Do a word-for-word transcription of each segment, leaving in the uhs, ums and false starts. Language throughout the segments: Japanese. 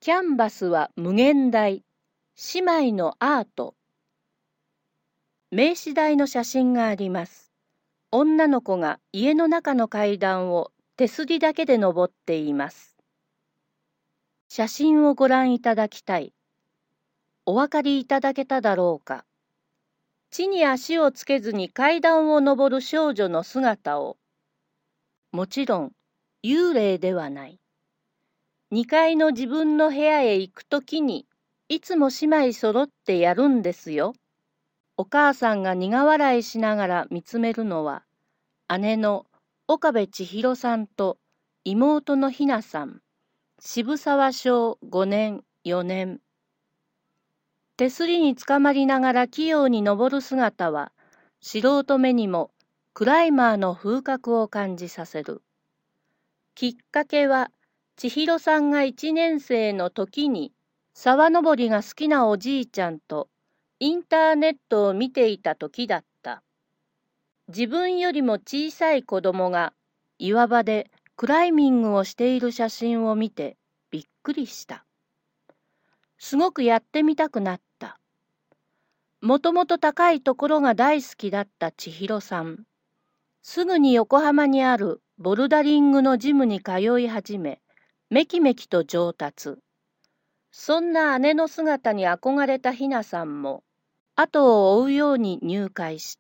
キャンバスは無限大、姉妹のアート。名刺台の写真があります。女の子が家の中の階段を手すりだけで登っています。写真をご覧いただきたい。お分かりいただけただろうか。地に足をつけずに階段を登る少女の姿を、もちろん幽霊ではない。にかいの自分の部屋へ行くときに、いつも姉妹揃ってやるんですよ。お母さんが苦笑いしながら見つめるのは、姉の岡部千尋さんと妹のひなさん、渋沢小ごねん、よねん。手すりにつかまりながら器用に登る姿は、素人目にもクライマーの風格を感じさせる。きっかけは、千尋さんがいちねん生の時に、沢登りが好きなおじいちゃんとインターネットを見ていた時だった。自分よりも小さい子供が岩場でクライミングをしている写真を見てびっくりした。すごくやってみたくなった。もともと高いところが大好きだった千尋さん。すぐに横浜にあるボルダリングのジムに通い始め、めきめきと上達。そんな姉の姿に憧れたひなさんも、後を追うように入会した。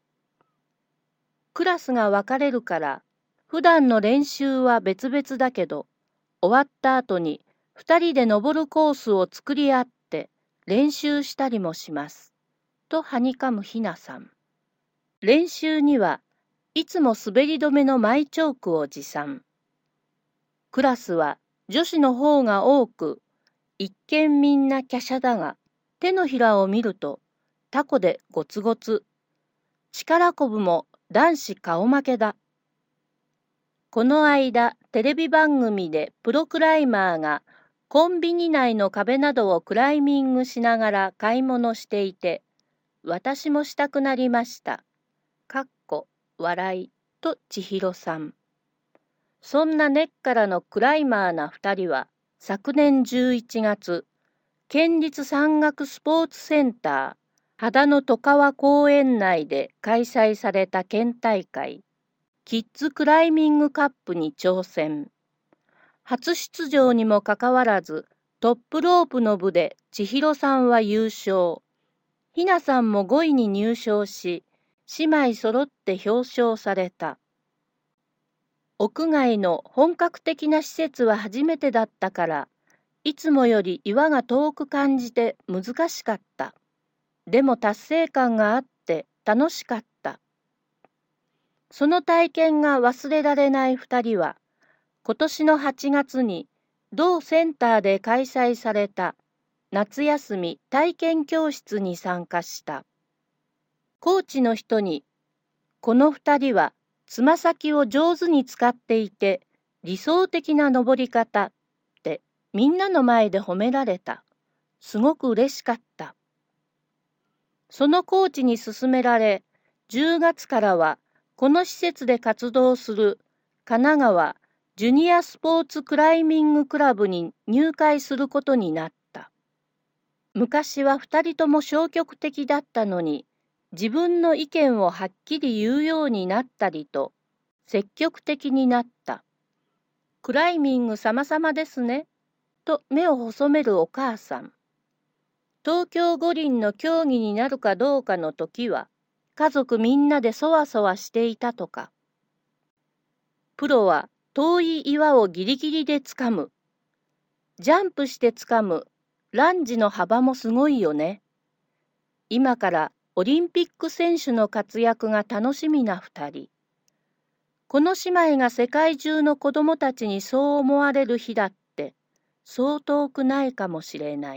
クラスが分かれるから、普段の練習は別々だけど、終わった後に二人で登るコースを作り合って練習したりもします。とはにかむひなさん。練習にはいつも滑り止めのマイチョークを持参。クラスは女子の方が多く、一見みんな華奢だが、手のひらを見るとタコでゴツゴツ。力こぶも男子顔負けだ。この間、テレビ番組でプロクライマーがコンビニ内の壁などをクライミングしながら買い物していて、私もしたくなりました。かっこ笑いと千尋さん。そんな根っからのクライマーな二人は、昨年じゅういちがつ、県立山岳スポーツセンター、秦野渡川公園内で開催された県大会、キッズクライミングカップに挑戦。初出場にもかかわらず、トップロープの部で千尋さんは優勝。ひなさんもごいに入賞し、姉妹揃って表彰された。屋外の本格的な施設は初めてだったから、いつもより岩が遠く感じて難しかった。でも達成感があって楽しかった。その体験が忘れられない二人は、今年のはちがつに同センターで開催された夏休み体験教室に参加した。コーチの人に、この二人はつま先を上手に使っていて理想的な登り方ってみんなの前で褒められた。すごく嬉しかった。そのコーチに勧められ、じゅうがつからはこの施設で活動する神奈川ジュニアスポーツクライミングクラブに入会することになった。昔は二人とも消極的だったのに、自分の意見をはっきり言うようになったりと、積極的になった。クライミング様々ですね、と目を細めるお母さん。東京五輪の競技になるかどうかの時は、家族みんなでそわそわしていたとか。プロは遠い岩をギリギリでつかむ。ジャンプしてつかむ。ランジの幅もすごいよね。今からオリンピック選手の活躍が楽しみな二人。この姉妹が世界中の子供たちにそう思われる日だって、そう遠くないかもしれない。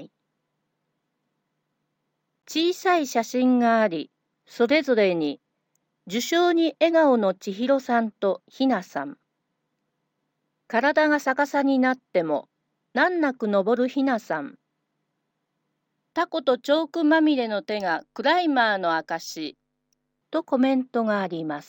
小さい写真があり、それぞれに受賞に笑顔の千尋さんとひなさん。体が逆さになっても難なく登るひなさん。タコとチョークまみれの手がクライマーの証とコメントがあります。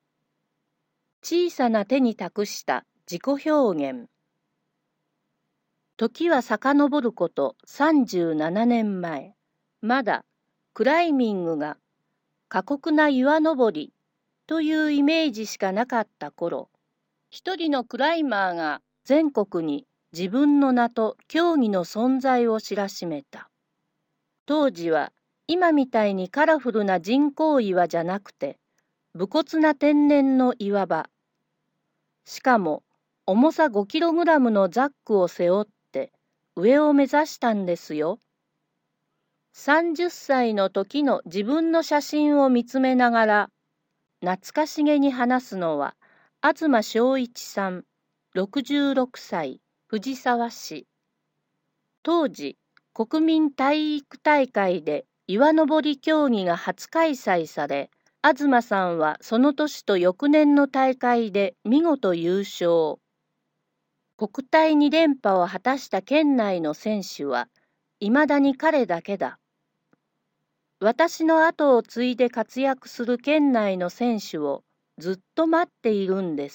小さな手に託した自己表現。 時は遡ることさんじゅうななねんまえ、まだクライミングが過酷な岩登りというイメージしかなかった頃、一人のクライマーが全国に自分の名と競技の存在を知らしめた。当時は今みたいにカラフルな人工岩じゃなくて、武骨な天然の岩場。しかも重さごキログラムのザックを背負って上を目指したんですよ。さんじゅっさいの時の自分の写真を見つめながら、懐かしげに話すのは、東昭一さん、ろくじゅうろくさい、藤沢市。当時、国民体育大会で岩登り競技が初開催され、東さんはその年と翌年の大会で見事優勝。国体に連覇を果たした県内の選手はいまだに彼だけだ。私の後を継いで活躍する県内の選手をずっと待っているんです。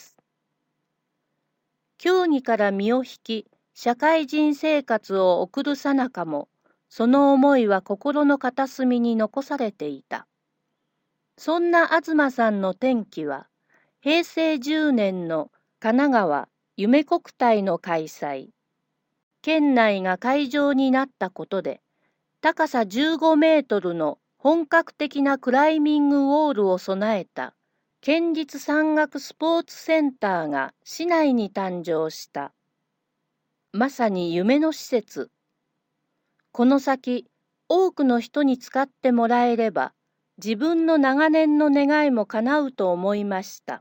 競技から身を引き、社会人生活を送るさなかも、その思いは心の片隅に残されていた。そんな東さんの転機は、へいせいじゅうねんの神奈川夢国体の開催。県内が会場になったことで、高さじゅうごメートルの本格的なクライミングウォールを備えた県立山岳スポーツセンターが市内に誕生した。まさに夢の施設。この先、多くの人に使ってもらえれば、自分の長年の願いも叶うと思いました。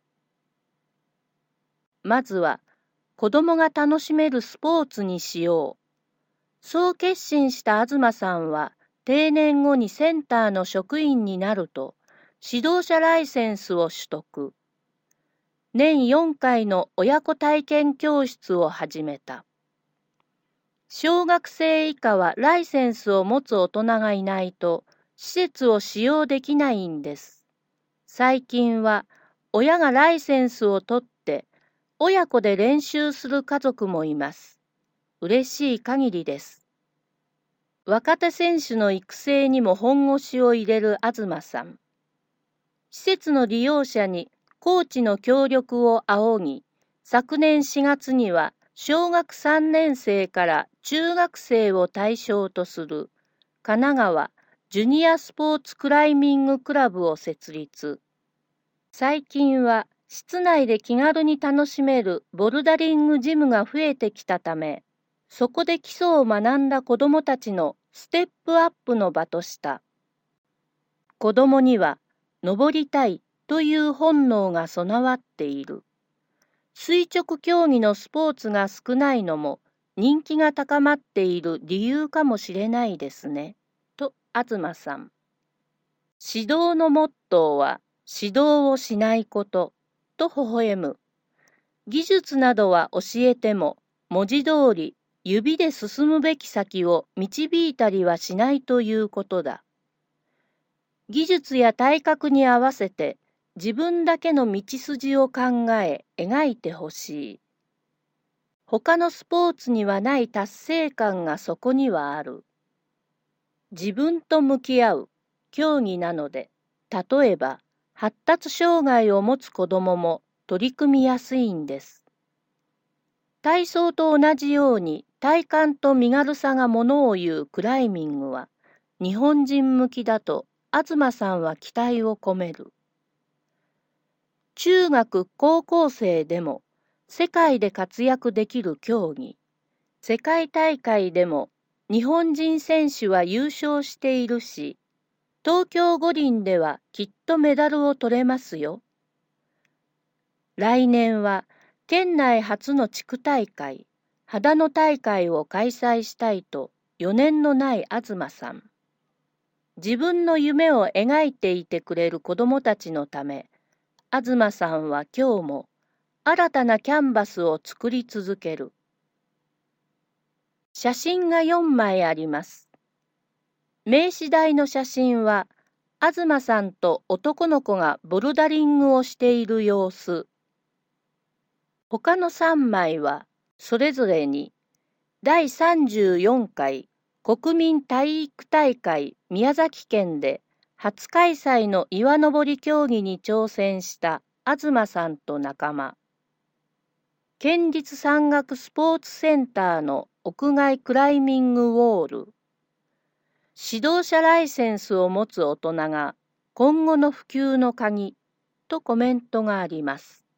まずは、子供が楽しめるスポーツにしよう。そう決心した東さんは、定年後にセンターの職員になると、指導者ライセンスを取得。年よんかいの親子体験教室を始めた。小学生以下はライセンスを持つ大人がいないと、施設を使用できないんです。最近は、親がライセンスを取って、親子で練習する家族もいます。嬉しい限りです。若手選手の育成にも本腰を入れる東さん。施設の利用者にコーチの協力を仰ぎ、昨年しがつには小学さんねんせいから中学生を対象とする神奈川ジュニアスポーツクライミングクラブを設立。最近は室内で気軽に楽しめるボルダリングジムが増えてきたため、そこで基礎を学んだ子どもたちのステップアップの場とした。子どもには登りたいという本能が備わっている。垂直競技のスポーツが少ないのも人気が高まっている理由かもしれないですね。と東さん。指導のモットーは指導をしないことと微笑む。技術などは教えても文字通り指で進むべき先を導いたりはしないということだ。技術や体格に合わせて自分だけの道筋を考え描いてほしい。他のスポーツにはない達成感がそこにはある。自分と向き合う競技なので、例えば発達障害を持つ子どもも取り組みやすいんです。体操と同じように体幹と身軽さがものを言うクライミングは日本人向きだと東さんは期待を込める。中学高校生でも世界で活躍できる競技。世界大会でも日本人選手は優勝しているし、東京五輪ではきっとメダルを取れますよ。来年は県内初の地区大会、秦野大会を開催したいと余念のない東さん。自分の夢を描いていてくれる子どもたちのため、東さんは今日も新たなキャンバスを作り続ける。写真がよんまいあります。名刺台の写真は、東さんと男の子がボルダリングをしている様子。他のさんまいは、それぞれに、 だいさんじゅうよんかい国民体育大会宮崎県で初開催の岩登り競技に挑戦した東さんと仲間。県立山岳スポーツセンターの屋外クライミングウォール。指導者ライセンスを持つ大人が今後の普及の鍵とコメントがあります。